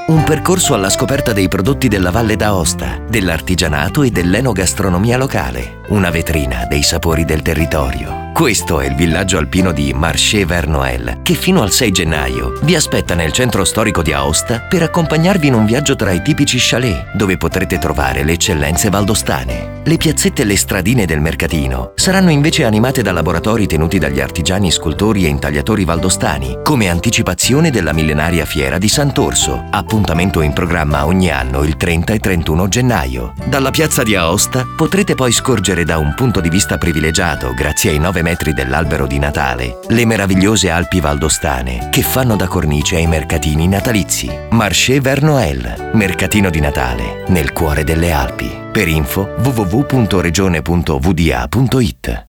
Un percorso alla scoperta dei prodotti della Valle d'Aosta, dell'artigianato e dell'enogastronomia locale. Una vetrina dei sapori del territorio. Questo è il villaggio alpino di Marché-Vert-Noël, che fino al 6 gennaio vi aspetta nel centro storico di Aosta per accompagnarvi in un viaggio tra i tipici chalet, dove potrete trovare le eccellenze valdostane. Le piazzette e le stradine del mercatino saranno invece animate da laboratori tenuti dagli artigiani, scultori e intagliatori valdostani, come anticipazione della millenaria fiera di Sant'Orso, appuntamento in programma ogni anno il 30 e 31 gennaio. Dalla piazza di Aosta potrete poi scorgere da un punto di vista privilegiato, grazie ai 9 metri dell'albero di Natale, le meravigliose Alpi valdostane che fanno da cornice ai mercatini natalizi. Marché-Vert-Noël, mercatino di Natale nel cuore delle Alpi. Per info www.regione.vda.it.